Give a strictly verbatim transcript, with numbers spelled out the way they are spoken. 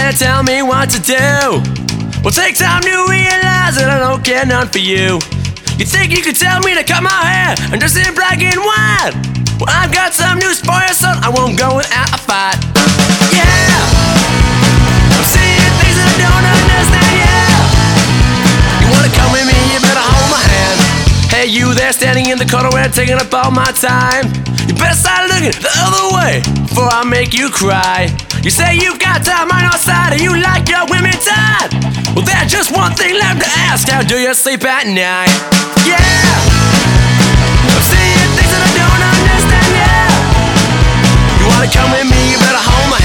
can't tell me what to do. Well, take time to realize that I don't care none for you. You think you could tell me to cut my hair and dress in black and white? Well, I've got some news for you, son, I won't go without a fight. Yeah, I'm seeing things that I don't understand, yeah. You wanna come with me, you better hold my hand. Hey, you there standing in the corner where I'm taking up all my time. You better start looking the other way before I make you cry. You say you've got time on your side and you like your women tight. Well, there's just one thing left to ask: how do you sleep at night? Yeah, I'm seeing things that I don't understand, yeah. You wanna come with me, you better hold my